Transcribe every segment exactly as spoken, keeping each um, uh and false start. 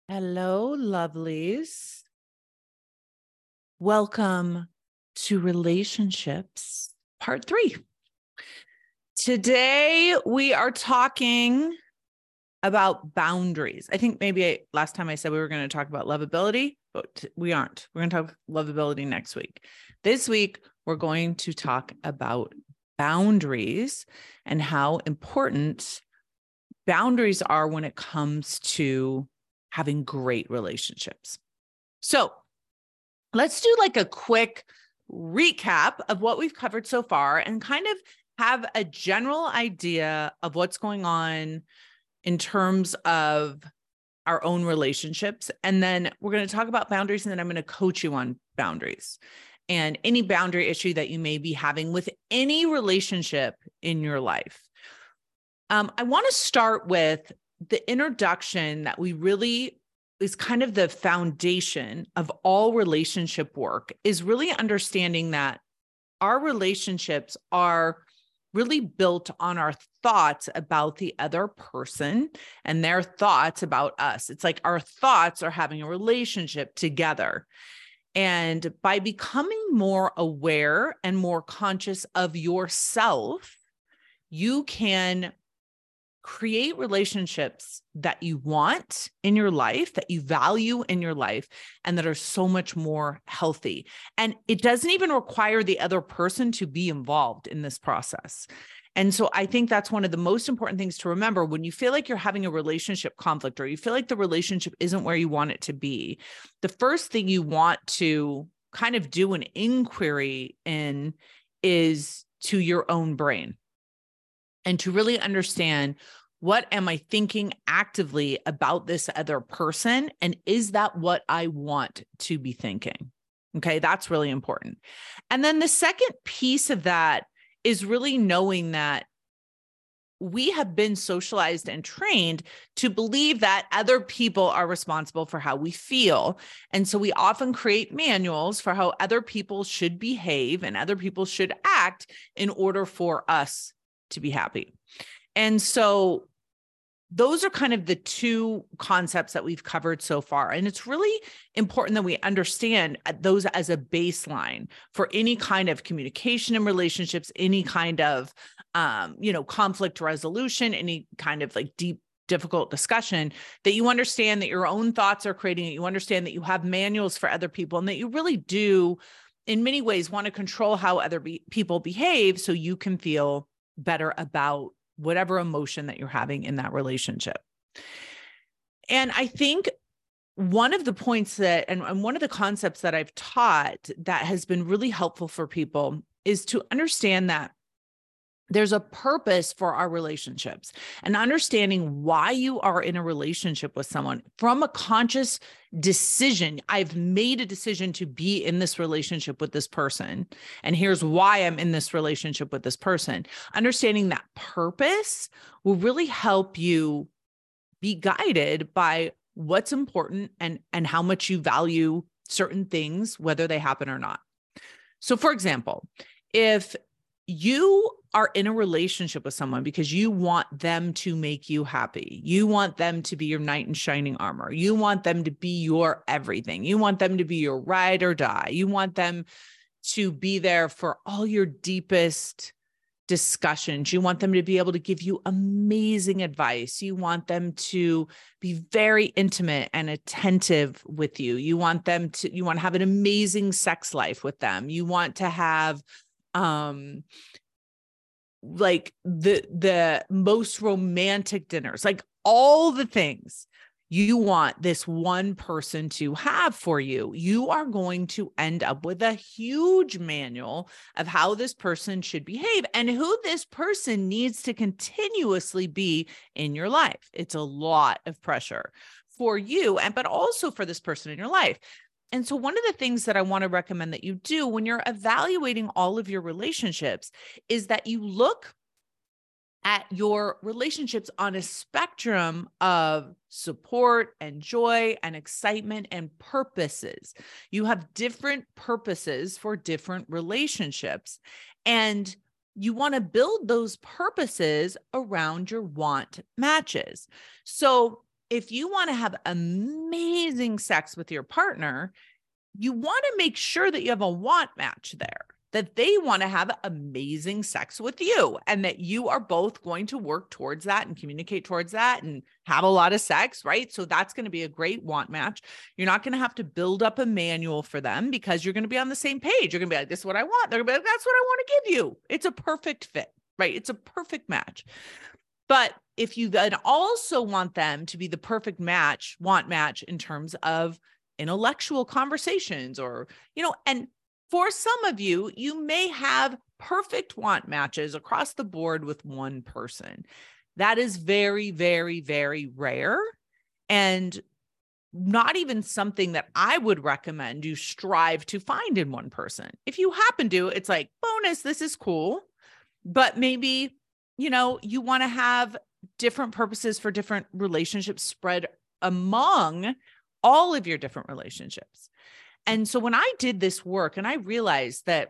Hello, lovelies. Welcome to Relationships Part Three. Today, we are talking about boundaries. I think maybe I, last time I said we were going to talk about lovability, but we aren't. We're going to talk lovability next week. This week, we're going to talk about boundaries and how important boundaries are when it comes to having great relationships. So let's do like a quick recap of what we've covered so far and kind of have a general idea of what's going on in terms of our own relationships. And then we're going to talk about boundaries, and then I'm going to coach you on boundaries and any boundary issue that you may be having with any relationship in your life. Um, I want to start with the introduction that we really is kind of the foundation of all relationship work, is really understanding that our relationships are really built on our thoughts about the other person and their thoughts about us. It's like our thoughts are having a relationship together. And by becoming more aware and more conscious of yourself, you can create relationships that you want in your life, that you value in your life, and that are so much more healthy. And it doesn't even require the other person to be involved in this process. And so I think that's one of the most important things to remember when you feel like you're having a relationship conflict, or you feel like the relationship isn't where you want it to be. The first thing you want to kind of do an inquiry in is to your own brain, and to really understand, what am I thinking actively about this other person? And is that what I want to be thinking? Okay, that's really important. And then the second piece of that is really knowing that we have been socialized and trained to believe that other people are responsible for how we feel. And so we often create manuals for how other people should behave and other people should act in order for us to be happy. And so those are kind of the two concepts that we've covered so far. And it's really important that we understand those as a baseline for any kind of communication in relationships, any kind of, um, you know, conflict resolution, any kind of like deep, difficult discussion, that you understand that your own thoughts are creating it. You understand that you have manuals for other people, and that you really do, in many ways, want to control how other be- people behave so you can feel better about whatever emotion that you're having in that relationship. And I think one of the points that, and, and one of the concepts that I've taught that has been really helpful for people is to understand that there's a purpose for our relationships, and understanding why you are in a relationship with someone from a conscious decision. I've made a decision to be in this relationship with this person, and here's why I'm in this relationship with this person. Understanding that purpose will really help you be guided by what's important and, and how much you value certain things, whether they happen or not. So, for example, if you are in a relationship with someone because you want them to make you happy, you want them to be your knight in shining armor, you want them to be your everything, you want them to be your ride or die, you want them to be there for all your deepest discussions, you want them to be able to give you amazing advice, you want them to be very intimate and attentive with you, you want them to, you want to have an amazing sex life with them, you want to have um, like the, the most romantic dinners, like all the things you want this one person to have for you, you are going to end up with a huge manual of how this person should behave and who this person needs to continuously be in your life. It's a lot of pressure for you, and but also for this person in your life. And so one of the things that I want to recommend that you do when you're evaluating all of your relationships is that you look at your relationships on a spectrum of support and joy and excitement and purposes. You have different purposes for different relationships, and you want to build those purposes around your want matches. So if you want to have amazing sex with your partner, you want to make sure that you have a want match there, that they want to have amazing sex with you and that you are both going to work towards that and communicate towards that and have a lot of sex, right? So that's going to be a great want match. You're not going to have to build up a manual for them because you're going to be on the same page. You're going to be like, this is what I want. They're going to be like, that's what I want to give you. It's a perfect fit, right? It's a perfect match. But if you then also want them to be the perfect match, want match in terms of intellectual conversations or, you know, and for some of you, you may have perfect want matches across the board with one person. That is very, very, very rare and not even something that I would recommend you strive to find in one person. If you happen to, it's like, bonus, this is cool, but maybe, you know, you want to have different purposes for different relationships spread among all of your different relationships. And so when I did this work and I realized that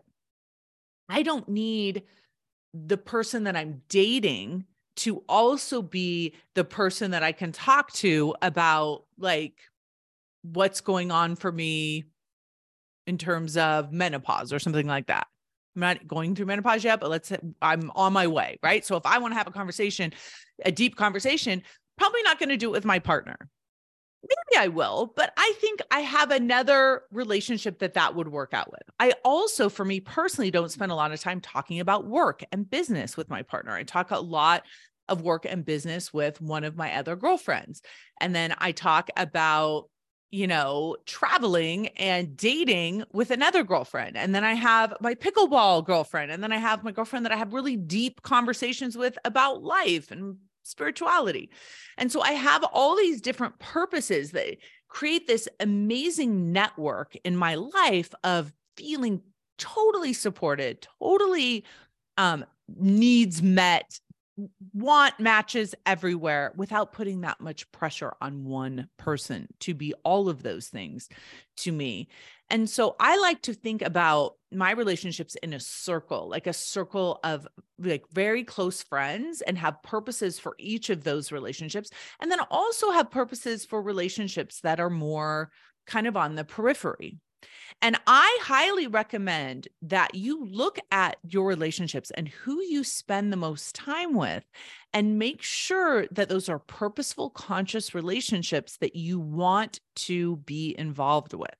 I don't need the person that I'm dating to also be the person that I can talk to about like what's going on for me in terms of menopause or something like that. I'm not going through menopause yet, but let's say I'm on my way, right? So if I want to have a conversation, a deep conversation, probably not going to do it with my partner. Maybe I will, but I think I have another relationship that that would work out with. I also, for me personally, don't spend a lot of time talking about work and business with my partner. I talk a lot of work and business with one of my other girlfriends. And then I talk about, you know, traveling and dating with another girlfriend. And then I have my pickleball girlfriend. And then I have my girlfriend that I have really deep conversations with about life and spirituality. And so I have all these different purposes that create this amazing network in my life of feeling totally supported, totally um, needs met, want matches everywhere without putting that much pressure on one person to be all of those things to me. And so I like to think about my relationships in a circle, like a circle of like very close friends, and have purposes for each of those relationships. And then also have purposes for relationships that are more kind of on the periphery. And I highly recommend that you look at your relationships and who you spend the most time with and make sure that those are purposeful, conscious relationships that you want to be involved with.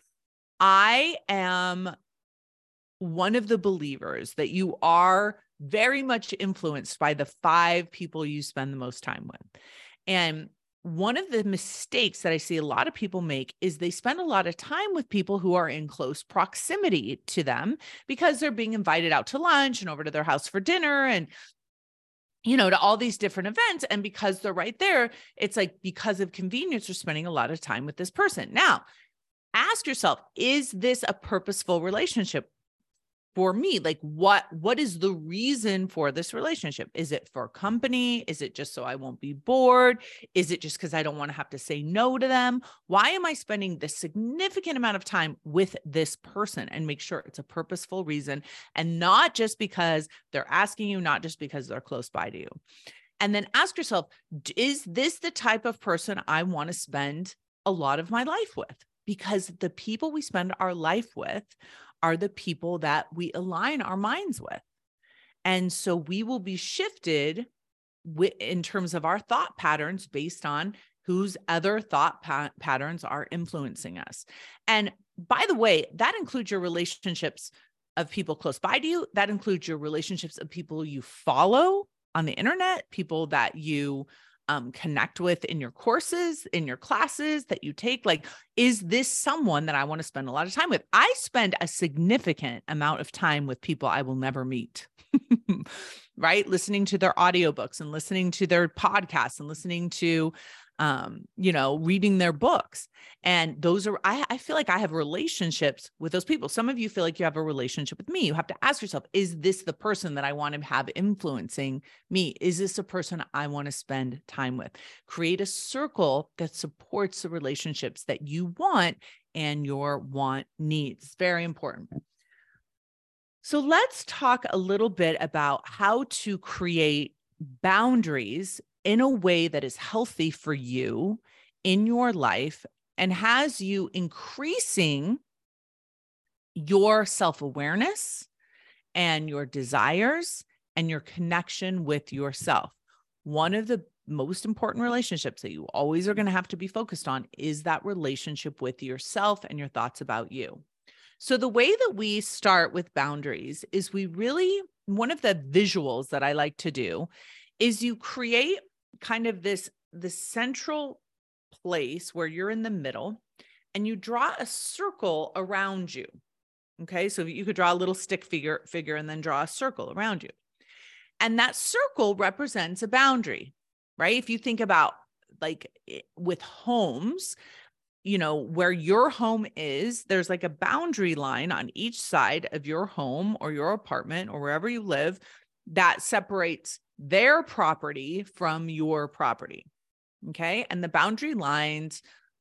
I am one of the believers that you are very much influenced by the five people you spend the most time with. And one of the mistakes that I see a lot of people make is they spend a lot of time with people who are in close proximity to them because they're being invited out to lunch and over to their house for dinner and, you know, to all these different events. And because they're right there, it's like because of convenience, you're spending a lot of time with this person. Now, ask yourself, is this a purposeful relationship for me? Like what, what is the reason for this relationship? Is it for company? Is it just so I won't be bored? Is it just because I don't want to have to say no to them? Why am I spending this significant amount of time with this person? And make sure it's a purposeful reason and not just because they're asking you, not just because they're close by to you. And then ask yourself, is this the type of person I want to spend a lot of my life with? Because the people we spend our life with are the people that we align our minds with. And so we will be shifted w- in terms of our thought patterns based on whose other thought pa- patterns are influencing us. And by the way, that includes your relationships of people close by to you. That includes your relationships of people you follow on the internet, people that you Um, connect with in your courses, in your classes that you take. Like, is this someone that I want to spend a lot of time with? I spend a significant amount of time with people I will never meet, right? Listening to their audiobooks and listening to their podcasts and listening to, um, you know, reading their books. And those are, I, I feel like I have relationships with those people. Some of you feel like you have a relationship with me. You have to ask yourself, is this the person that I want to have influencing me? Is this a person I want to spend time with? Create a circle that supports the relationships that you want and your want needs. It's very important. So let's talk a little bit about how to create boundaries in a way that is healthy for you in your life and has you increasing your self-awareness and your desires and your connection with yourself. One of the most important relationships that you always are going to have to be focused on is that relationship with yourself and your thoughts about you. So the way that we start with boundaries is we really, one of the visuals that I like to do is you create kind of this, this central place where you're in the middle and you draw a circle around you. Okay. So you could draw a little stick figure figure and then draw a circle around you. And that circle represents a boundary, right? If you think about like with homes, you know, where your home is, there's like a boundary line on each side of your home or your apartment or wherever you live that separates their property from your property. Okay. And the boundary lines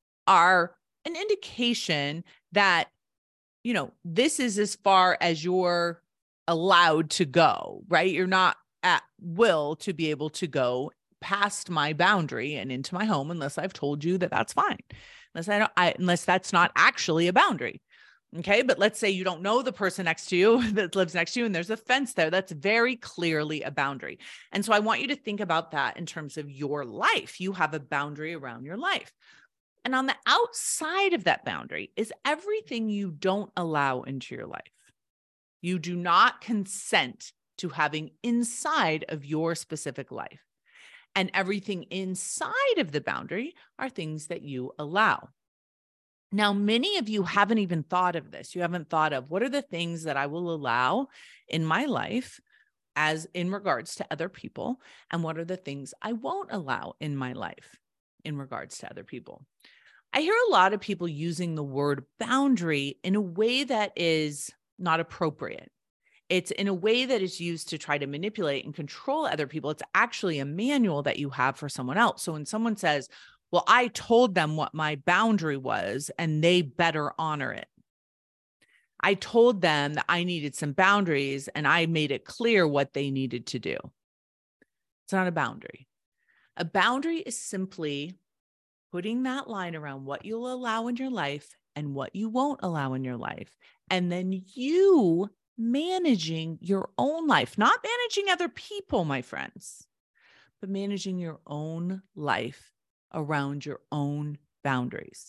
are an indication that, you know, this is as far as you're allowed to go, right? You're not at will to be able to go past my boundary and into my home unless I've told you that that's fine. Unless I don't, I, unless that's not actually a boundary. Okay. But let's say you don't know the person next to you that lives next to you and there's a fence there. That's very clearly a boundary. And so I want you to think about that in terms of your life. You have a boundary around your life. And on the outside of that boundary is everything you don't allow into your life. You do not consent to having inside of your specific life. And everything inside of the boundary are things that you allow. Now, many of you haven't even thought of this. You haven't thought of what are the things that I will allow in my life as in regards to other people, and what are the things I won't allow in my life in regards to other people. I hear a lot of people using the word boundary in a way that is not appropriate. It's in a way that is used to try to manipulate and control other people. It's actually a manual that you have for someone else. So when someone says, well, I told them what my boundary was and they better honor it. I told them that I needed some boundaries and I made it clear what they needed to do. It's not a boundary. A boundary is simply putting that line around what you'll allow in your life and what you won't allow in your life. And then you managing your own life, not managing other people, my friends, but managing your own life around your own boundaries.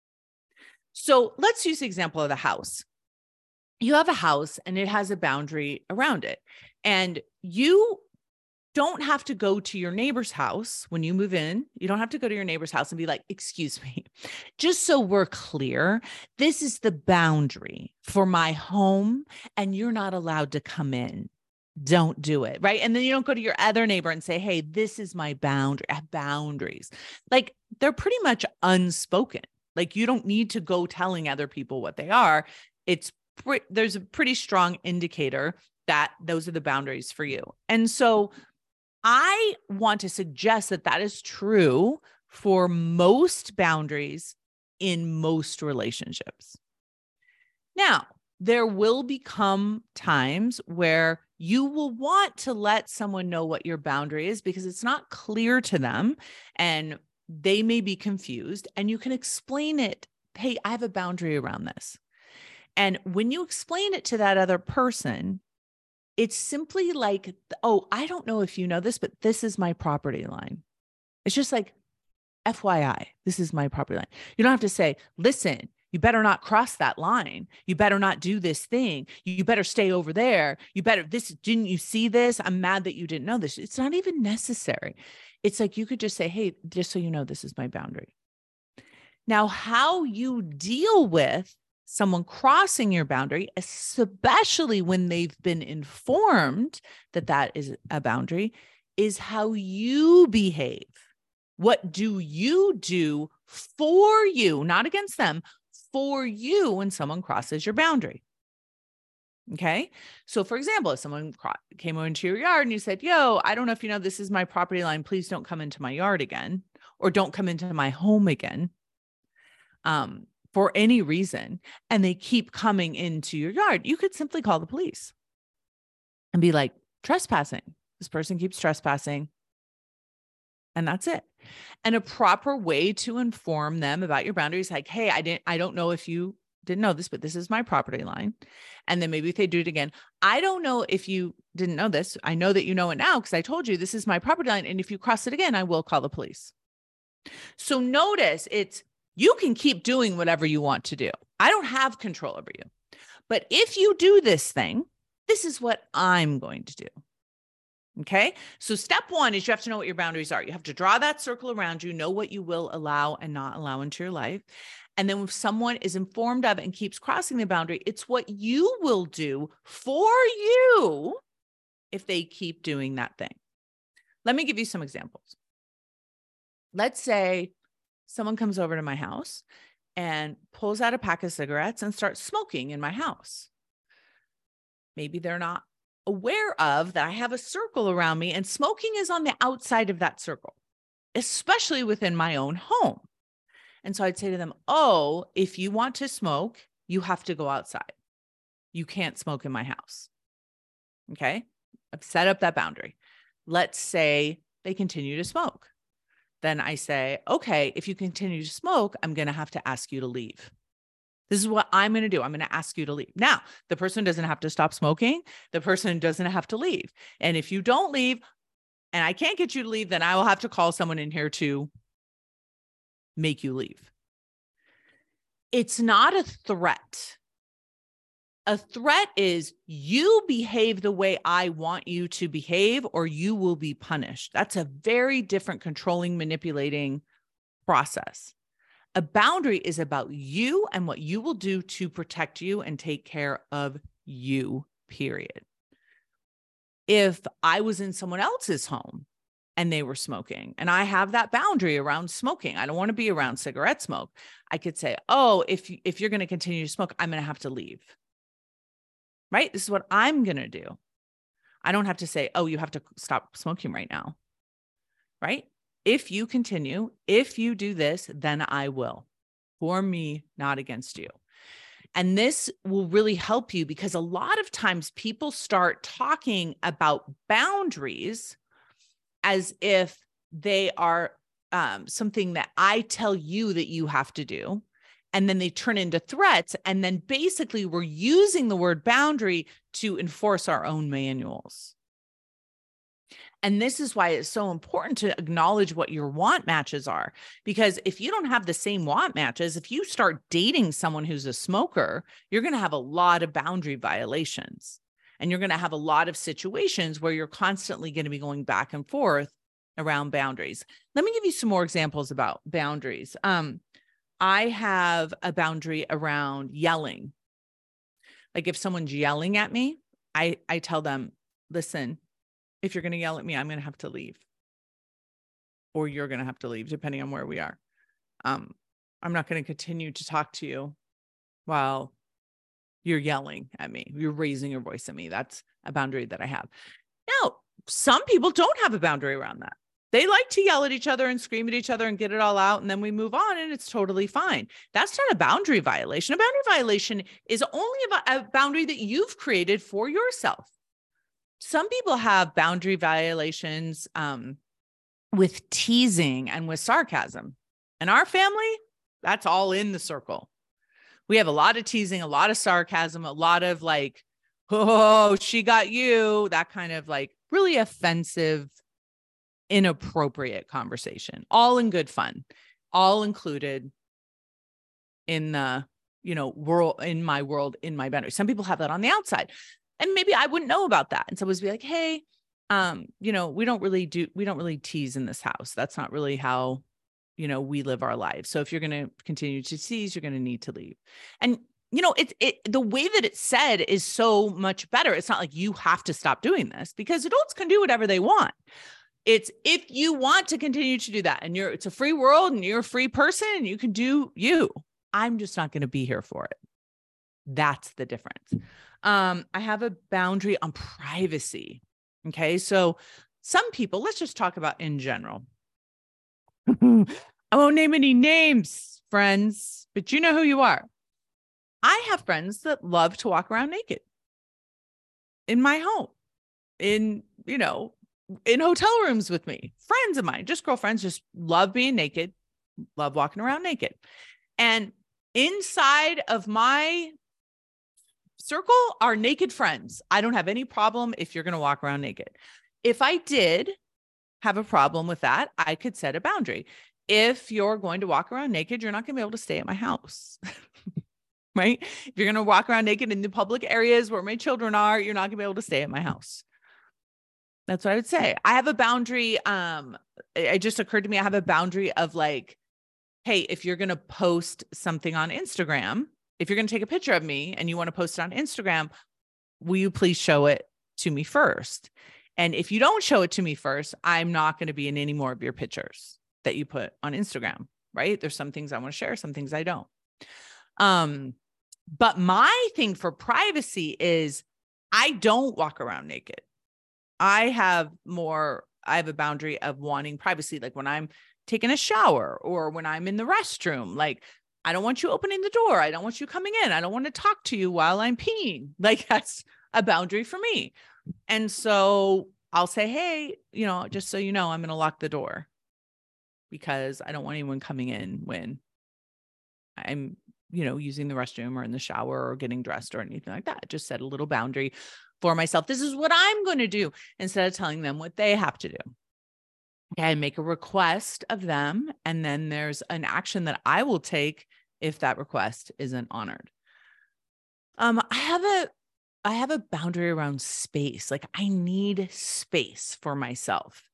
So let's use the example of the house. You have a house and it has a boundary around it. And you don't have to go to your neighbor's house when you move in. You don't have to go to your neighbor's house and be like, excuse me, just so we're clear, this is the boundary for my home and you're not allowed to come in. Don't do it, right? And then you don't go to your other neighbor and say, hey, this is my boundary. I have boundaries. Like they're pretty much unspoken. Like you don't need to go telling other people what they are. It's pre- there's a pretty strong indicator that those are the boundaries for you. And so I want to suggest that that is true for most boundaries in most relationships. Now, there will become times where you will want to let someone know what your boundary is because it's not clear to them and they may be confused, and you can explain it. Hey, I have a boundary around this. And when you explain it to that other person, it's simply like, oh, I don't know if you know this, but this is my property line. It's just like, F Y I, this is my property line. You don't have to say, listen, you better not cross that line. You better not do this thing. You better stay over there. You better, this, didn't you see this? I'm mad that you didn't know this. It's not even necessary. It's like, you could just say, hey, just so you know, this is my boundary. Now, how you deal with someone crossing your boundary, especially when they've been informed that that is a boundary, is how you behave. What do you do for you, not against them, for you when someone crosses your boundary? Okay. So for example, if someone came into your yard and you said, yo, I don't know if you know, this is my property line. Please don't come into my yard again, or don't come into my home again. Um, for any reason, and they keep coming into your yard, you could simply call the police and be like, trespassing. This person keeps trespassing. And that's it. And a proper way to inform them about your boundaries, like, hey, I didn't, I don't know if you didn't know this, but this is my property line. And then maybe if they do it again, I don't know if you didn't know this. I know that you know it now because I told you this is my property line. And if you cross it again, I will call the police. So notice it's, you can keep doing whatever you want to do. I don't have control over you. But if you do this thing, this is what I'm going to do. Okay. So step one is you have to know what your boundaries are. You have to draw that circle around you, know what you will allow and not allow into your life. And then if someone is informed of and keeps crossing the boundary, it's what you will do for you if they keep doing that thing. Let me give you some examples. Let's say someone comes over to my house and pulls out a pack of cigarettes and starts smoking in my house. Maybe they're not aware of that I have a circle around me and smoking is on the outside of that circle, especially within my own home. And so I'd say to them, oh, if you want to smoke, you have to go outside. You can't smoke in my house. Okay. I've set up that boundary. Let's say they continue to smoke. Then I say, okay, if you continue to smoke, I'm going to have to ask you to leave. This is what I'm going to do. I'm going to ask you to leave. Now, the person doesn't have to stop smoking. The person doesn't have to leave. And if you don't leave and I can't get you to leave, then I will have to call someone in here to make you leave. It's not a threat. A threat is you behave the way I want you to behave or you will be punished. That's a very different controlling, manipulating process. A boundary is about you and what you will do to protect you and take care of you, period. If I was in someone else's home and they were smoking and I have that boundary around smoking, I don't want to be around cigarette smoke. I could say, oh, if, if you're going to continue to smoke, I'm going to have to leave. Right? This is what I'm going to do. I don't have to say, oh, you have to stop smoking right now. Right? If you continue, if you do this, then I will. For me, not against you. And this will really help you because a lot of times people start talking about boundaries as if they are um, something that I tell you that you have to do. And then they turn into threats. And then basically we're using the word boundary to enforce our own manuals. And this is why it's so important to acknowledge what your want matches are. Because if you don't have the same want matches, if you start dating someone who's a smoker, you're going to have a lot of boundary violations. And you're going to have a lot of situations where you're constantly going to be going back and forth around boundaries. Let me give you some more examples about boundaries. Um, I have a boundary around yelling. Like if someone's yelling at me, I, I tell them, listen, if you're going to yell at me, I'm going to have to leave. Or you're going to have to leave, depending on where we are. Um, I'm not going to continue to talk to you while you're yelling at me. You're raising your voice at me. That's a boundary that I have. Now, some people don't have a boundary around that. They like to yell at each other and scream at each other and get it all out. And then we move on and it's totally fine. That's not a boundary violation. A boundary violation is only a boundary that you've created for yourself. Some people have boundary violations um, with teasing and with sarcasm. In our family, that's all in the circle. We have a lot of teasing, a lot of sarcasm, a lot of like, oh, she got you, that kind of like really offensive, inappropriate conversation, all in good fun, all included in the, you know, world, in my world, in my boundary. Some people have that on the outside. And maybe I wouldn't know about that. And so it was be like, hey, um, you know, we don't really do, we don't really tease in this house. That's not really how, you know, we live our lives. So if you're going to continue to tease, you're going to need to leave. And, you know, it, it, the way that it's said is so much better. It's not like you have to stop doing this because adults can do whatever they want. It's if you want to continue to do that and you're, it's a free world and you're a free person and you can do you, I'm just not going to be here for it. That's the difference. Um, I have a boundary on privacy. Okay. So some people, let's just talk about in general. I won't name any names, friends, but you know who you are. I have friends that love to walk around naked in my home, in, you know, in hotel rooms with me, friends of mine, just girlfriends, just love being naked, love walking around naked. And inside of my circle are naked friends. I don't have any problem if you're going to walk around naked. If I did have a problem with that, I could set a boundary. If you're going to walk around naked, you're not going to be able to stay at my house, right? If you're going to walk around naked in the public areas where my children are, you're not going to be able to stay at my house. That's what I would say. I have a boundary. Um, it just occurred to me. I have a boundary of like, hey, if you're going to post something on Instagram, if you're going to take a picture of me and you want to post it on Instagram, will you please show it to me first? And if you don't show it to me first, I'm not going to be in any more of your pictures that you put on Instagram, right? There's some things I want to share, some things I don't. Um, but my thing for privacy is I don't walk around naked. I have more, I have a boundary of wanting privacy. Like when I'm taking a shower or when I'm in the restroom, like I don't want you opening the door. I don't want you coming in. I don't want to talk to you while I'm peeing. Like that's a boundary for me. And so I'll say, hey, you know, just so you know, I'm going to lock the door because I don't want anyone coming in when I'm, you know, using the restroom or in the shower or getting dressed or anything like that. Just set a little boundary for myself. This is what I'm going to do instead of telling them what they have to do. Okay, I make a request of them, and then there's an action that I will take if that request isn't honored. Um, I have a, I have a boundary around space. Like I need space for myself.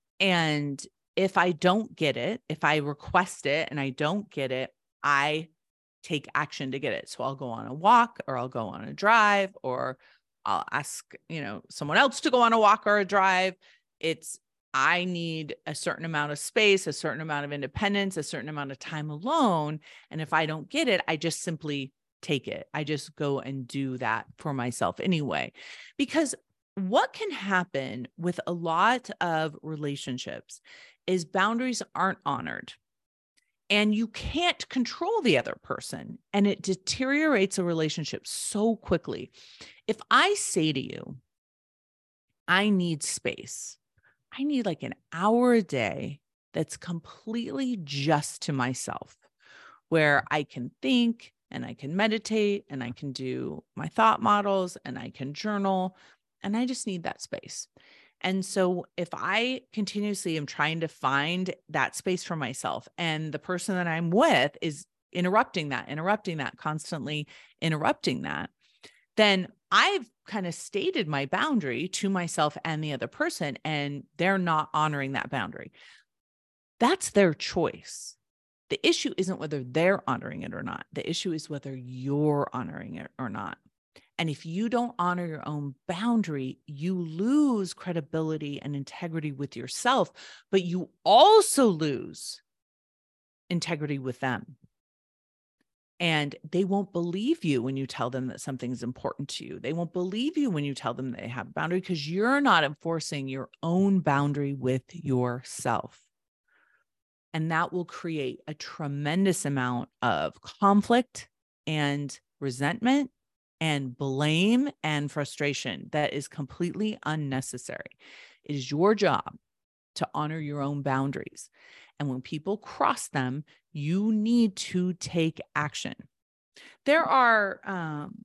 And if I don't get it, if I request it and I don't get it, I take action to get it. So I'll go on a walk or I'll go on a drive or I'll ask, you know, someone else to go on a walk or a drive. It's, I need a certain amount of space, a certain amount of independence, a certain amount of time alone. And if I don't get it, I just simply take it. I just go and do that for myself anyway. Because what can happen with a lot of relationships is boundaries aren't honored. And you can't control the other person. And it deteriorates a relationship so quickly. If I say to you, I need space, I need like an hour a day that's completely just to myself, where I can think and I can meditate and I can do my thought models and I can journal, and I just need that space. And so if I continuously am trying to find that space for myself and the person that I'm with is interrupting that, interrupting that, constantly interrupting that, then I've kind of stated my boundary to myself and the other person, and they're not honoring that boundary. That's their choice. The issue isn't whether they're honoring it or not. The issue is whether you're honoring it or not. And if you don't honor your own boundary, you lose credibility and integrity with yourself, but you also lose integrity with them. And they won't believe you when you tell them that something's important to you. They won't believe you when you tell them they have a boundary because you're not enforcing your own boundary with yourself. And that will create a tremendous amount of conflict and resentment and blame and frustration that is completely unnecessary. It is your job to honor your own boundaries. And when people cross them, you need to take action. There are um,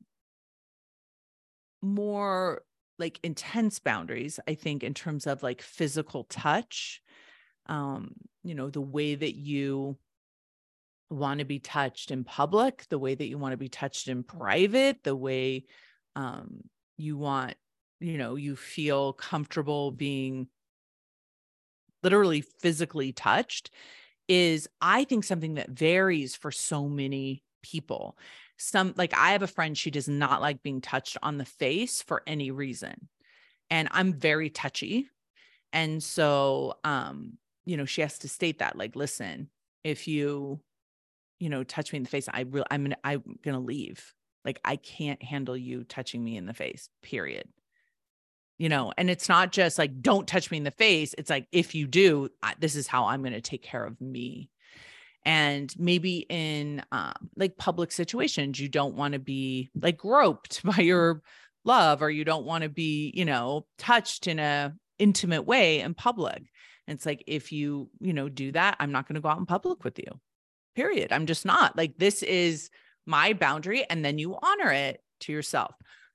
more like intense boundaries, I think, in terms of like physical touch, um, you know, the way that you want to be touched in public, the way that you want to be touched in private, the way um, you want, you know, you feel comfortable being literally physically touched is, I think, something that varies for so many people. Some, like I have a friend, she does not like being touched on the face for any reason. And I'm very touchy. And so, um, you know, she has to state that, like, listen, if you, you know, touch me in the face, I really, I'm gonna, I'm gonna leave. Like, I can't handle you touching me in the face, period. You know, and it's not just like, don't touch me in the face. It's like, if you do, I, this is how I'm going to take care of me. And maybe in um, like public situations, you don't want to be like groped by your love, or you don't want to be, you know, touched in a, intimate way in public. And it's like, if you, you know, do that, I'm not going to go out in public with you, period. I'm just not. Like, this is my boundary. And then you honor it to yourself.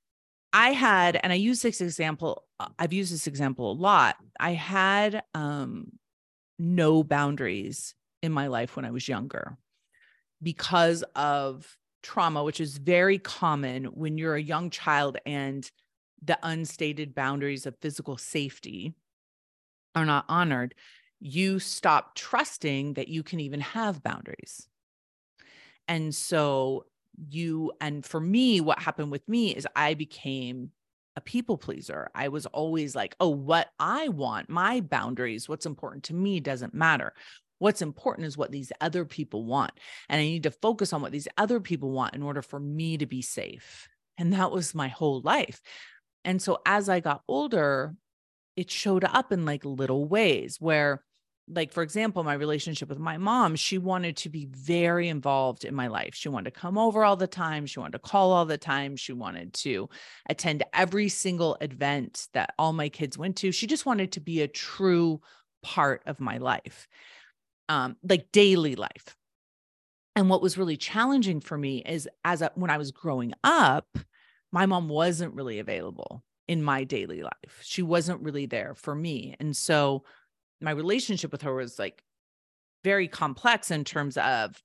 I had, and I use this example, I've used this example a lot. I had um, no boundaries in my life when I was younger because of trauma, which is very common when you're a young child and the unstated boundaries of physical safety are not honored. You stop trusting that you can even have boundaries. And so you, and for me, what happened with me is I became a people pleaser. I was always like, oh, what I want, my boundaries, what's important to me doesn't matter. What's important is what these other people want. And I need to focus on what these other people want in order for me to be safe. And that was my whole life. And so as I got older, it showed up in like little ways where, like, for example, my relationship with my mom, she wanted to be very involved in my life. She wanted to come over all the time. She wanted to call all the time. She wanted to attend every single event that all my kids went to. She just wanted to be a true part of my life, um, like daily life. And what was really challenging for me is as a, when I was growing up, my mom wasn't really available in my daily life. She wasn't really there for me. And so my relationship with her was like very complex in terms of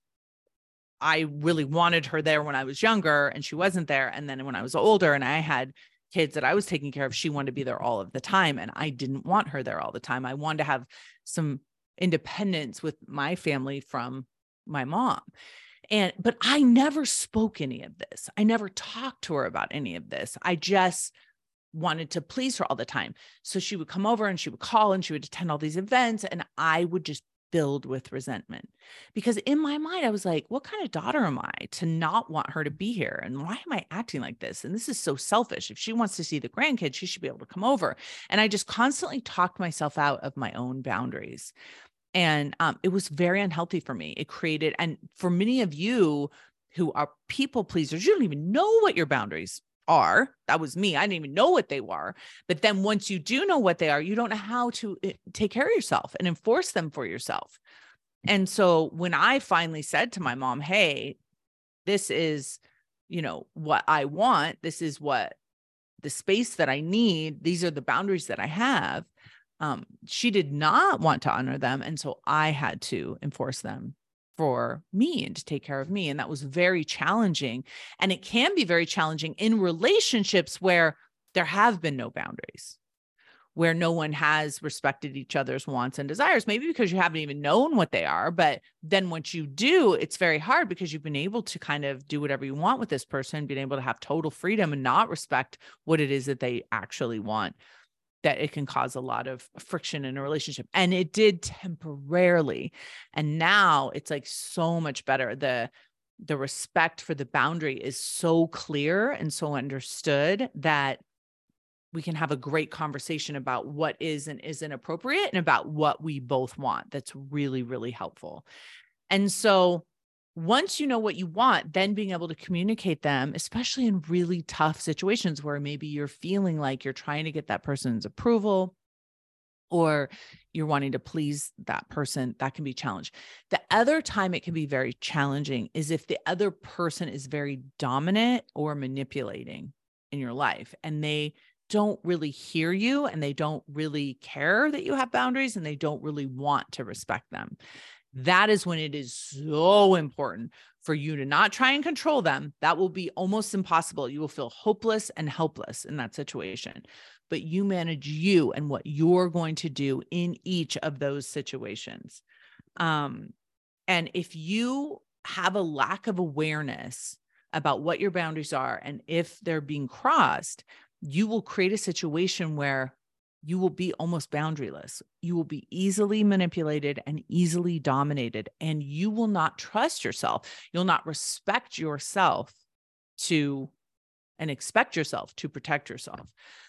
I really wanted her there when I was younger and she wasn't there. And then when I was older and I had kids that I was taking care of, she wanted to be there all of the time. And I didn't want her there all the time. I wanted to have some independence with my family from my mom. And, but I never spoke any of this. I never talked to her about any of this. I just wanted to please her all the time. So she would come over and she would call and she would attend all these events. And I would just filled with resentment because in my mind, I was like, what kind of daughter am I to not want her to be here? And why am I acting like this? And this is so selfish. If she wants to see the grandkids, she should be able to come over. And I just constantly talked myself out of my own boundaries. And um, it was very unhealthy for me. It created, and for many of you who are people pleasers, you don't even know what your boundaries are. That was me. I didn't even know what they were. But then once you do know what they are, you don't know how to take care of yourself and enforce them for yourself. And so when I finally said to my mom, hey, this is, you know, what I want. This is what the space that I need. These are the boundaries that I have. Um, she did not want to honor them. And so I had to enforce them for me and to take care of me. And that was very challenging. And it can be very challenging in relationships where there have been no boundaries, where no one has respected each other's wants and desires, maybe because you haven't even known what they are. But then once you do, it's very hard because you've been able to kind of do whatever you want with this person, being able to have total freedom and not respect what it is that they actually want. That it can cause a lot of friction in a relationship. And it did temporarily. And now it's like so much better. The, the respect for the boundary is so clear and so understood that we can have a great conversation about what is and isn't appropriate and about what we both want. That's really, really helpful. And so once you know what you want, then being able to communicate them, especially in really tough situations where maybe you're feeling like you're trying to get that person's approval or you're wanting to please that person, that can be challenged. The other time it can be very challenging is if the other person is very dominant or manipulating in your life and they don't really hear you and they don't really care that you have boundaries and they don't really want to respect them. That is when it is so important for you to not try and control them. That will be almost impossible. You will feel hopeless and helpless in that situation, but you manage you and what you're going to do in each of those situations. Um, and if you have a lack of awareness about what your boundaries are, and if they're being crossed, you will create a situation where you will be almost boundaryless. You will be easily manipulated and easily dominated, and you will not trust yourself. You'll not respect yourself to and expect yourself to protect yourself.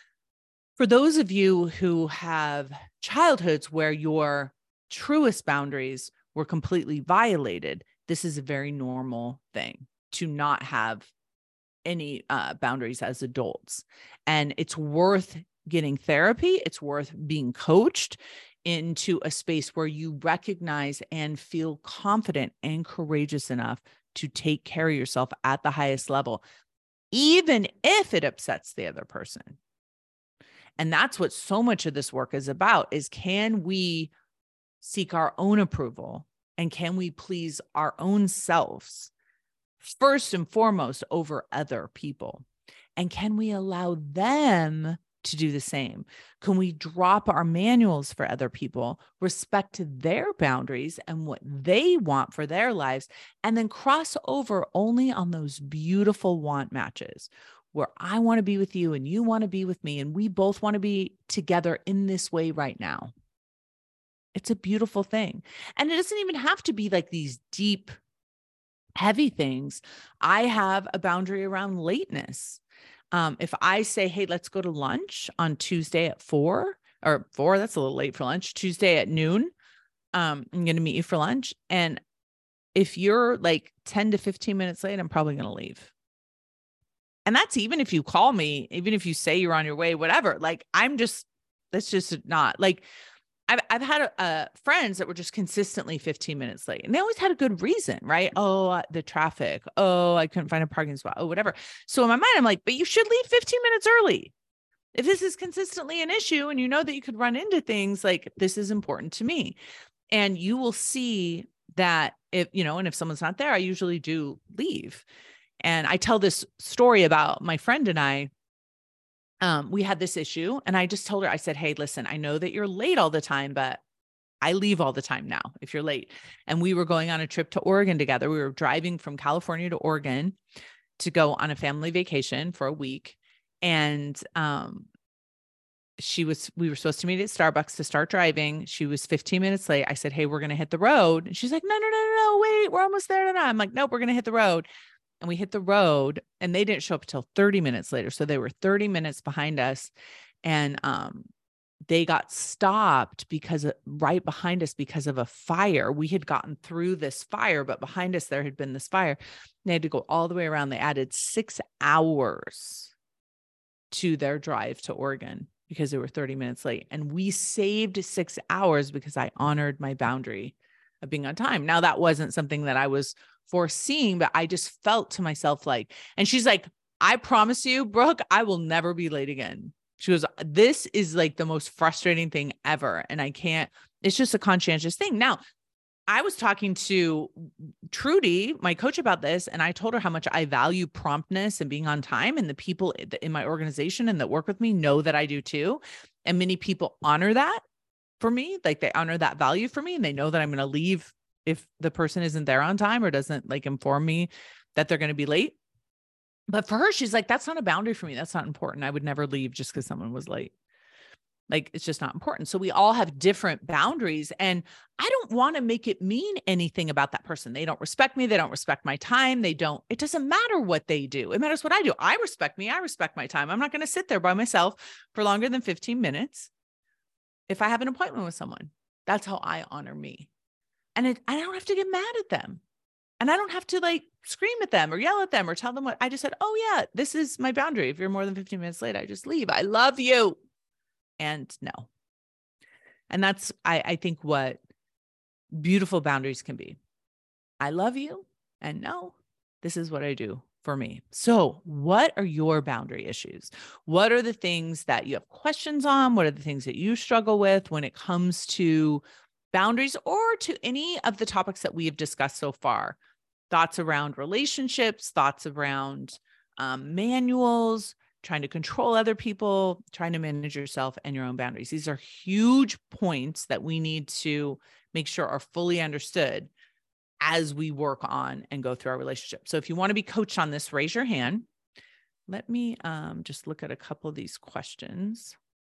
For those of you who have childhoods where your truest boundaries were completely violated, this is a very normal thing to not have any uh, boundaries as adults. And it's worth getting therapy. It's worth being coached into a space where you recognize and feel confident and courageous enough to take care of yourself at the highest level, even if it upsets the other person. And that's what so much of this work is about, is can we seek our own approval and can we please our own selves first and foremost over other people? And can we allow them to do the same? Can we drop our manuals for other people, respect their boundaries and what they want for their lives, and then cross over only on those beautiful want matches where I want to be with you and you want to be with me and we both want to be together in this way right now? It's a beautiful thing. And it doesn't even have to be like these deep, heavy things. I have a boundary around lateness. Um, if I say, hey, let's go to lunch on Tuesday at four or four, that's a little late for lunch, Tuesday at noon, um, I'm going to meet you for lunch. And if you're like ten to fifteen minutes late, I'm probably going to leave. And that's even if you call me, even if you say you're on your way, whatever, like I'm just, that's just not like, I've, I've had uh, friends that were just consistently fifteen minutes late and they always had a good reason, right? Oh, uh, the traffic. Oh, I couldn't find a parking spot. Oh, whatever. So in my mind, I'm like, but you should leave fifteen minutes early. If this is consistently an issue and you know that you could run into things, like this is important to me. And you will see that if, you know, and if someone's not there, I usually do leave. And I tell this story about my friend and I. Um, we had this issue and I just told her, I said, hey, listen, I know that you're late all the time, but I leave all the time now if you're late. And we were going on a trip to Oregon together. We were driving from California to Oregon to go on a family vacation for a week. And um, she was, we were supposed to meet at Starbucks to start driving. She was fifteen minutes late. I said, hey, we're going to hit the road. And she's like, no, no, no, no, no, wait, we're almost there now. I'm like, nope, we're going to hit the road. And we hit the road and they didn't show up until thirty minutes later. So they were thirty minutes behind us. And um, they got stopped because of, right behind us because of a fire. We had gotten through this fire, but behind us, there had been this fire. They had to go all the way around. They added six hours to their drive to Oregon because they were thirty minutes late. And we saved six hours because I honored my boundary of being on time. Now, that wasn't something that I was foreseeing, but I just felt to myself like, and she's like, I promise you, Brooke, I will never be late again. She goes, this is like the most frustrating thing ever. And I can't, it's just a conscientious thing. Now, I was talking to Trudy, my coach, about this, and I told her how much I value promptness and being on time. And the people in my organization and that work with me know that I do too. And many people honor that for me. Like they honor that value for me. And they know that I'm going to leave if the person isn't there on time or doesn't like inform me that they're going to be late. But for her, she's like, that's not a boundary for me. That's not important. I would never leave just because someone was late. Like, it's just not important. So we all have different boundaries and I don't want to make it mean anything about that person. They don't respect me. They don't respect my time. They don't, it doesn't matter what they do. It matters what I do. I respect me. I respect my time. I'm not going to sit there by myself for longer than fifteen minutes. If I have an appointment with someone, that's how I honor me. And it, I don't have to get mad at them. And I don't have to like scream at them or yell at them or tell them what I just said. Oh yeah, this is my boundary. If you're more than fifteen minutes late, I just leave. I love you. And no. And that's, I, I think what beautiful boundaries can be. I love you. And no, this is what I do for me. So what are your boundary issues? What are the things that you have questions on? What are the things that you struggle with when it comes to boundaries or to any of the topics that we have discussed so far? Thoughts around relationships, thoughts around um, manuals, trying to control other people, trying to manage yourself and your own boundaries. These are huge points that we need to make sure are fully understood as we work on and go through our relationship. So if you want to be coached on this, raise your hand. Let me um, just look at a couple of these questions.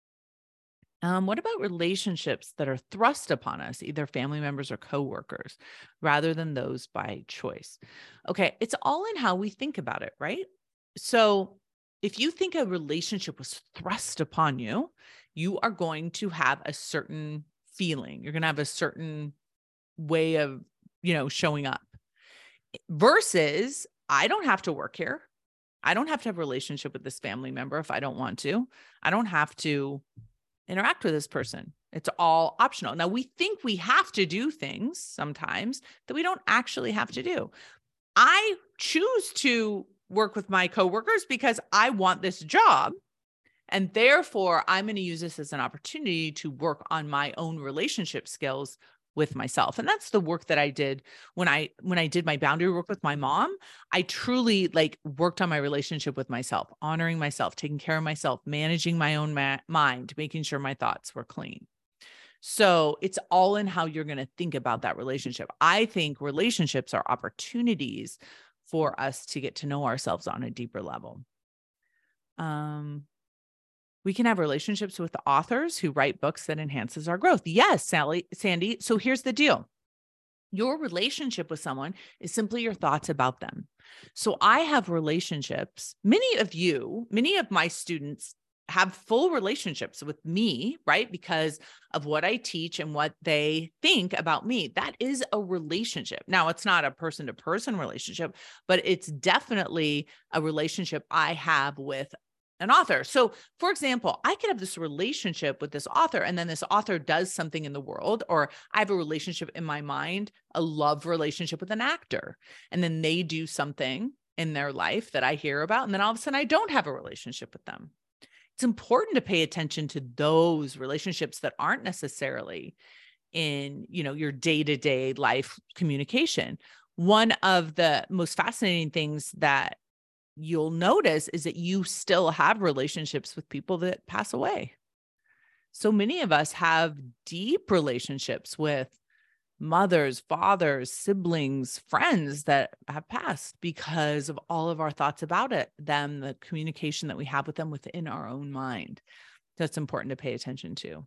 Um, what about relationships that are thrust upon us, either family members or coworkers, rather than those by choice? Okay, it's all in how we think about it, right? So if you think a relationship was thrust upon you, you are going to have a certain feeling. You're going to have a certain way of, you know, showing up versus I don't have to work here. I don't have to have a relationship with this family member if I don't want to. I don't have to interact with this person. It's all optional. Now, we think we have to do things sometimes that we don't actually have to do. I choose to work with my coworkers because I want this job. And therefore, I'm going to use this as an opportunity to work on my own relationship skills with myself. And that's the work that I did when I, when I did my boundary work with my mom. I truly like worked on my relationship with myself, honoring myself, taking care of myself, managing my own ma- mind, making sure my thoughts were clean. So it's all in how you're going to think about that relationship. I think relationships are opportunities for us to get to know ourselves on a deeper level. Um, We can have relationships with the authors who write books that enhances our growth. Yes, Sally, Sandy. So here's the deal. Your relationship with someone is simply your thoughts about them. So I have relationships. Many of you, many of my students have full relationships with me, right? Because of what I teach and what they think about me. That is a relationship. Now, it's not a person-to-person relationship, but it's definitely a relationship I have with an author. So for example, I could have this relationship with this author, and then this author does something in the world, or I have a relationship in my mind, a love relationship with an actor, and then they do something in their life that I hear about. And then all of a sudden I don't have a relationship with them. It's important to pay attention to those relationships that aren't necessarily in, you know, your day-to-day life communication. One of the most fascinating things that you'll notice is that you still have relationships with people that pass away. So many of us have deep relationships with mothers, fathers, siblings, friends that have passed because of all of our thoughts about it, them, the communication that we have with them within our own mind. That's important to pay attention to.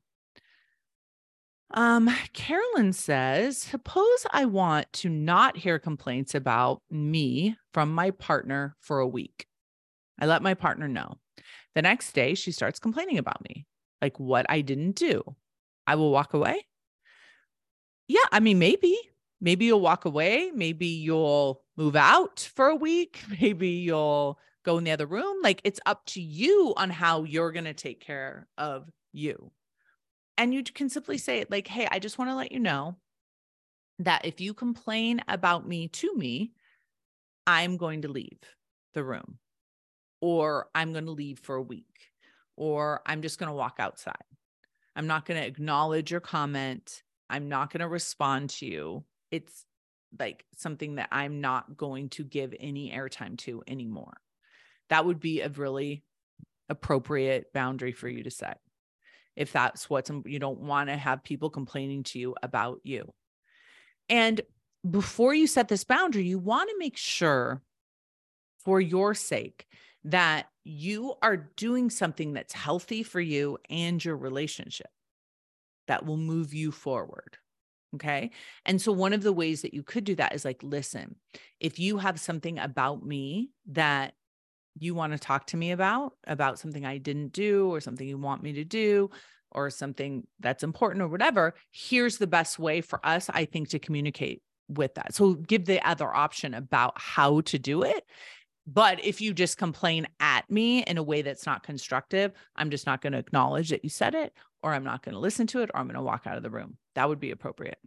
Um, Carolyn says, suppose I want to not hear complaints about me from my partner for a week. I let my partner know. The next day, she starts complaining about me, like what I didn't do. I will walk away. Yeah, I mean, maybe, maybe you'll walk away. Maybe you'll move out for a week. Maybe you'll go in the other room. Like, it's up to you on how you're going to take care of you. And you can simply say it like, hey, I just want to let you know that if you complain about me to me, I'm going to leave the room, or I'm going to leave for a week, or I'm just going to walk outside. I'm not going to acknowledge your comment. I'm not going to respond to you. It's like something that I'm not going to give any airtime to anymore. That would be a really appropriate boundary for you to set. If that's what's, you don't want to have people complaining to you about you. And before you set this boundary, you want to make sure for your sake that you are doing something that's healthy for you and your relationship that will move you forward. Okay. And so one of the ways that you could do that is like, listen, if you have something about me that you want to talk to me about, about something I didn't do or something you want me to do or something that's important or whatever, here's the best way for us, I think, to communicate with that. So give the other option about how to do it. But if you just complain at me in a way that's not constructive, I'm just not going to acknowledge that you said it, or I'm not going to listen to it, or I'm going to walk out of the room. That would be appropriate.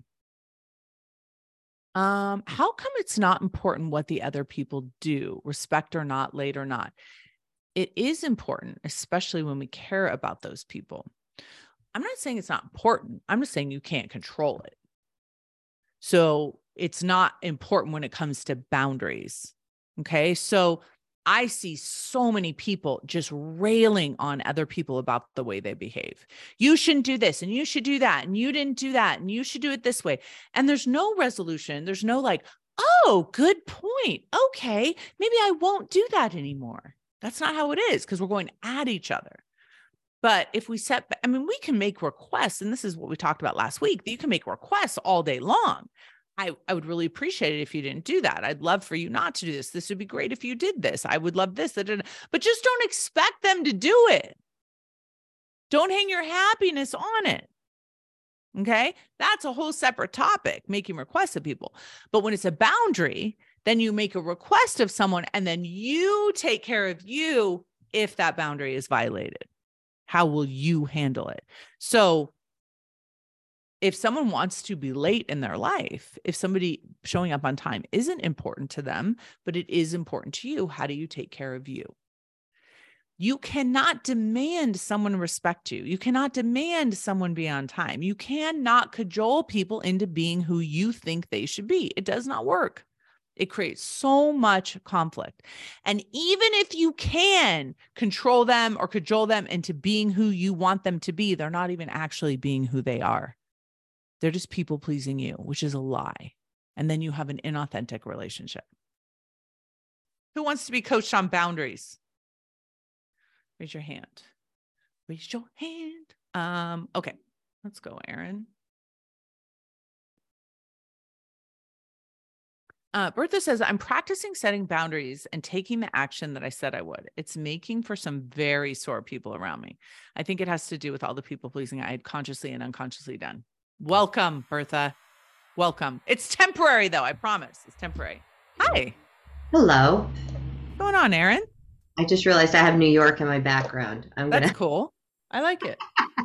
Um, how come it's not important what the other people do, respect or not, late or not? It is important, especially when we care about those people. I'm not saying it's not important. I'm just saying you can't control it. So it's not important when it comes to boundaries. Okay. So I see so many people just railing on other people about the way they behave. You shouldn't do this and you should do that. And you didn't do that. And you should do it this way. And there's no resolution. There's no like, oh, good point. Okay. Maybe I won't do that anymore. That's not how it is, because we're going at each other. But if we set, I mean, we can make requests, and this is what we talked about last week, that you can make requests all day long. I, I would really appreciate it if you didn't do that. I'd love for you not to do this. This would be great if you did this. I would love this. But just don't expect them to do it. Don't hang your happiness on it. Okay. That's a whole separate topic, making requests of people. But when it's a boundary, Then you make a request of someone, and then you take care of you if that boundary is violated. How will you handle it? So if someone wants to be late in their life, if somebody showing up on time isn't important to them, but it is important to you, how do you take care of you? You cannot demand someone respect you. You cannot demand someone be on time. You cannot cajole people into being who you think they should be. It does not work. It creates so much conflict. And even if you can control them or cajole them into being who you want them to be, they're not even actually being who they are. They're just people pleasing you, which is a lie. And then you have an inauthentic relationship. Who wants to be coached on boundaries? Raise your hand. Raise your hand. Um, okay, let's go, Erin. Uh, Bertha says, I'm practicing setting boundaries and taking the action that I said I would. It's making for some very sore people around me. I think it has to do with all the people pleasing I had consciously and unconsciously done. Welcome, Bertha. Welcome. It's temporary, though. I promise. It's temporary. Hi. Hello. What's going on, Erin? I just realized I have New York in my background. I'm That's gonna. cool. I like it.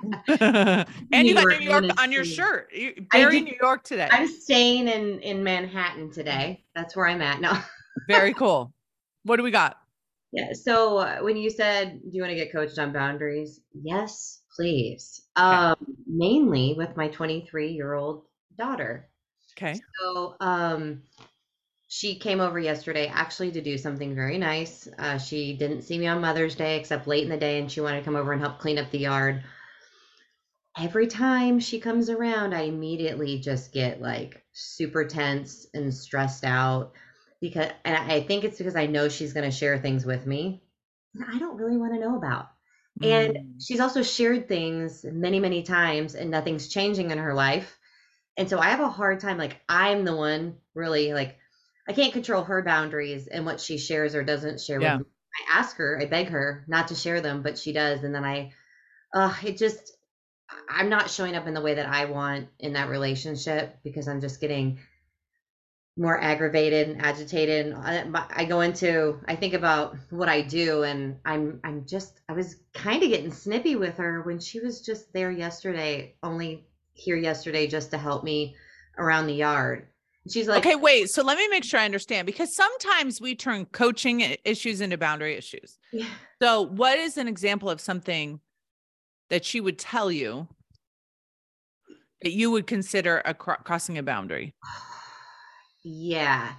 And you got New York on your shirt. You very New York today. I'm staying in in Manhattan today. That's where I'm at now. Very cool. What do we got? Yeah. So uh, when you said, "Do you want to get coached on boundaries?" Yes, please. Okay. Um, mainly with my twenty-three year old daughter. Okay. So um. She came over yesterday actually to do something very nice. Uh, she didn't see me on Mother's Day except late in the day, and she wanted to come over and help clean up the yard. Every time she comes around, I immediately just get like super tense and stressed out because, and I think it's because I know she's going to share things with me that I don't really want to know about. Mm. And she's also shared things many, many times, and nothing's changing in her life. And so I have a hard time, like, I'm the one really like, I can't control her boundaries and what she shares or doesn't share yeah. with me. I ask her, I beg her not to share them, but she does. And then I, uh, it just, I'm not showing up in the way that I want in that relationship because I'm just getting more aggravated and agitated. And I, I go into, I think about what I do, and I'm, I'm just, I was kind of getting snippy with her when she was just there yesterday, only here yesterday just to help me around the yard. She's like, okay, wait. So let me make sure I understand, because sometimes we turn coaching issues into boundary issues. Yeah. So what is an example of something that she would tell you that you would consider a cro- crossing a boundary? Yeah.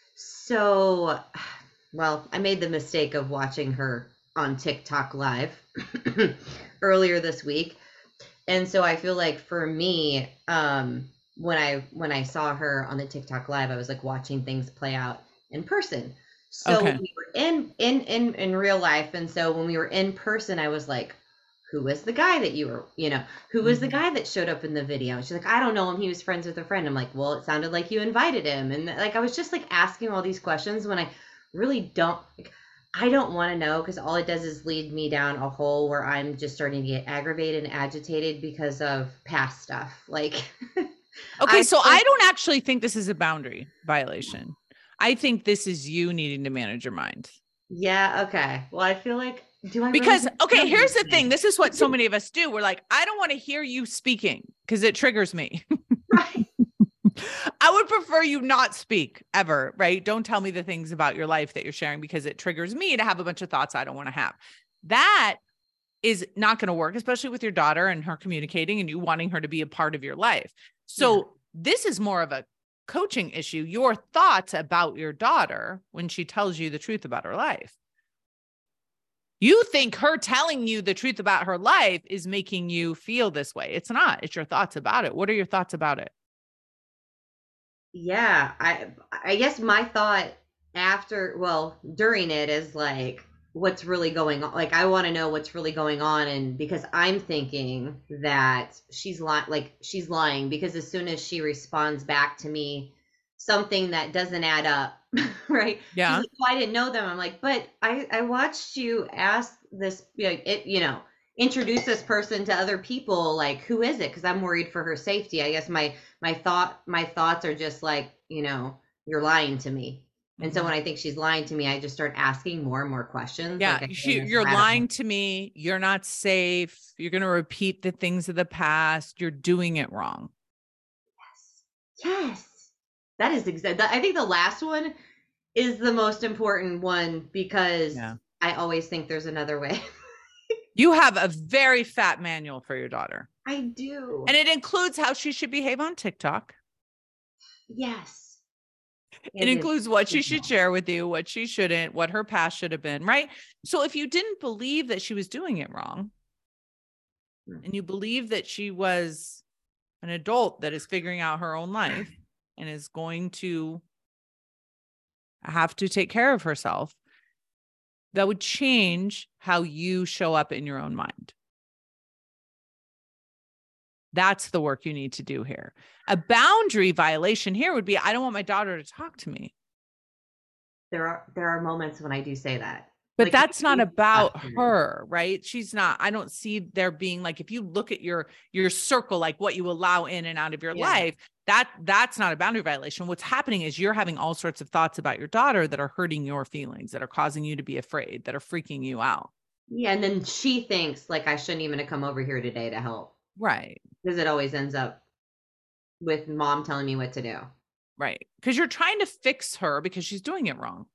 So, well, I made the mistake of watching her on TikTok live earlier this week. And so I feel like for me, um, when I when I saw her on the TikTok live, I was like watching things play out in person. So okay. we were in in in in real life, and so when we were in person, I was like, "Who was the guy that you were? You know, who was mm-hmm. the guy that showed up in the video?" She's like, "I don't know him. He was friends with a friend." I'm like, "Well, it sounded like you invited him," and like I was just like asking all these questions when I really don't. Like, I don't want to know, because all it does is lead me down a hole where I'm just starting to get aggravated and agitated because of past stuff, like. Okay, I so think- I don't actually think this is a boundary violation. I think this is you needing to manage your mind. Yeah, okay. Well, I feel like, do I Because, really okay, here's the thing. This is what so many of us do. We're like, I don't want to hear you speaking because it triggers me. Right. I would prefer you not speak ever, right? Don't tell me the things about your life that you're sharing because it triggers me to have a bunch of thoughts I don't want to have. That is not going to work, especially with your daughter and her communicating and you wanting her to be a part of your life. So yeah. This is more of a coaching issue, your thoughts about your daughter when she tells you the truth about her life. You think her telling you the truth about her life is making you feel this way. It's not. It's your thoughts about it. What are your thoughts about it? Yeah, I I guess my thought after, well, during it is like, what's really going on? Like, I want to know what's really going on. And because I'm thinking that she's lying, like she's lying, because as soon as she responds back to me, something that doesn't add up, right? Yeah. She's like, well, I didn't know them. I'm like, but I, I watched you ask this, you know, it, you know, introduce this person to other people. Like, who is it? Cause I'm worried for her safety. I guess my, my thought, my thoughts are just like, you know, you're lying to me. And so Mhm. when I think she's lying to me, I just start asking more and more questions. Yeah, Like I you, go in this you're rabbit lying hole. to me. You're not safe. You're going to repeat the things of the past. You're doing it wrong. Yes. That is exactly. I think the last one is the most important one because Yeah. I always think there's another way. You have a very fat manual for your daughter. I do. And it includes how she should behave on TikTok. Yes. It It is. includes what she should share with you, what she shouldn't, what her past should have been, right? So if you didn't believe that she was doing it wrong, and you believe that she was an adult that is figuring out her own life and is going to have to take care of herself, that would change how you show up in your own mind. That's the work you need to do here. A boundary violation here would be, I don't want my daughter to talk to me. There are there are moments when I do say that. But Like, that's not about her. her, right? She's not, I don't see there being like, if you look at your, your circle, like what you allow in and out of your Yeah. life, that that's not a boundary violation. What's happening is you're having all sorts of thoughts about your daughter that are hurting your feelings, that are causing you to be afraid, that are freaking you out. Yeah. And then she thinks like I shouldn't even have come over here today to help. Right. Because it always ends up with mom telling me what to do. Right. Because you're trying to fix her because she's doing it wrong.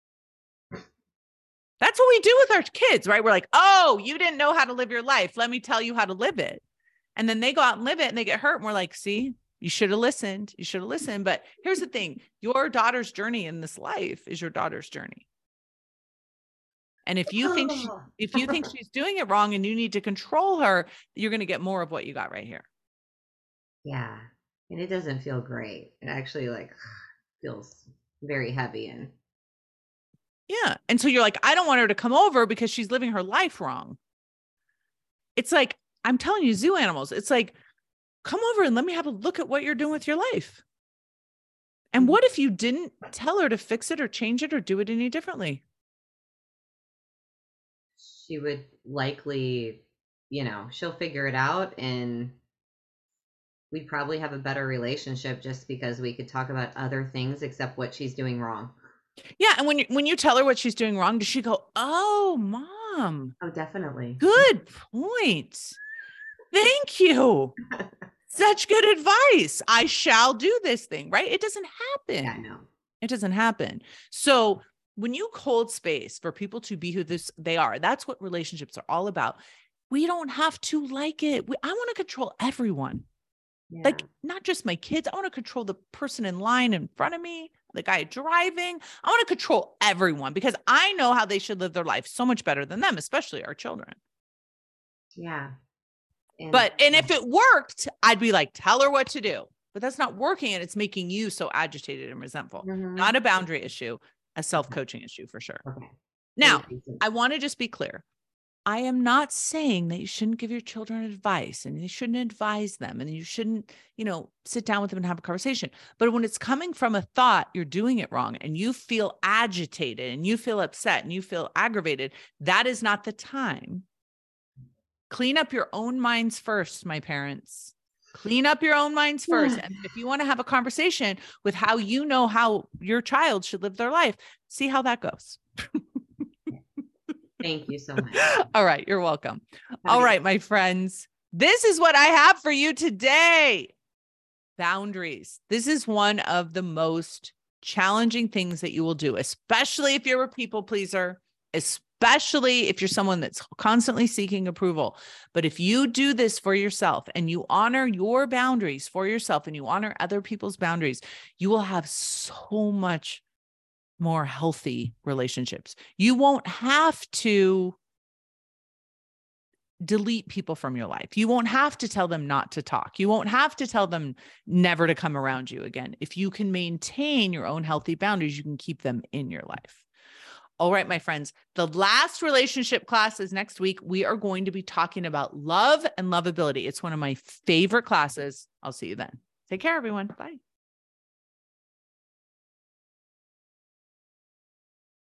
That's what we do with our kids, right? We're like, oh, you didn't know how to live your life. Let me tell you how to live it. And then they go out and live it and they get hurt. And we're like, see, you should have listened. You should have listened. But here's the thing. Your daughter's journey in this life is your daughter's journey. And if you think, she, if you think she's doing it wrong and you need to control her, you're going to get more of what you got right here. Yeah. And it doesn't feel great. It actually like feels very heavy and yeah. And so you're like, I don't want her to come over because she's living her life wrong. It's like, I'm telling you, zoo animals, it's like, come over and let me have a look at what you're doing with your life. And what if you didn't tell her to fix it or change it or do it any differently? She would likely, you know, she'll figure it out and we'd probably have a better relationship just because we could talk about other things except what she's doing wrong. Yeah. And when you, when you tell her what she's doing wrong, does she go, oh, mom? Oh, definitely. Good point. Thank you. Such good advice. I shall do this thing, right? It doesn't happen. Yeah, no. It doesn't happen. So when you hold space for people to be who this they are, that's what relationships are all about. We don't have to like it. We, I want to control everyone. Yeah. Like not just my kids. I want to control the person in line in front of me, the guy driving. I want to control everyone because I know how they should live their life so much better than them, especially our children. Yeah. And, but, and if it worked, I'd be like, tell her what to do, but that's not working. And it's making you so agitated and resentful. Mm-hmm. Not a boundary issue, a self-coaching issue for sure. Okay. Now, I want to just be clear. I am not saying that you shouldn't give your children advice and you shouldn't advise them and you shouldn't, you know, sit down with them and have a conversation. But when it's coming from a thought, you're doing it wrong and you feel agitated and you feel upset and you feel aggravated, that is not the time. Clean up your own minds first, my parents. Clean up your own minds first. And if you want to have a conversation with how you know how your child should live their life, see how that goes. Thank you so much. All right. You're welcome. All right, my friends. This is what I have for you today. Boundaries. This is one of the most challenging things that you will do, especially if you're a people pleaser, especially if you're someone that's constantly seeking approval. But if you do this for yourself and you honor your boundaries for yourself and you honor other people's boundaries, you will have so much more healthy relationships. You won't have to delete people from your life. You won't have to tell them not to talk. You won't have to tell them never to come around you again. If you can maintain your own healthy boundaries, you can keep them in your life. All right, my friends, the last relationship class is next week. We are going to be talking about love and lovability. It's one of my favorite classes. I'll see you then. Take care, everyone. Bye.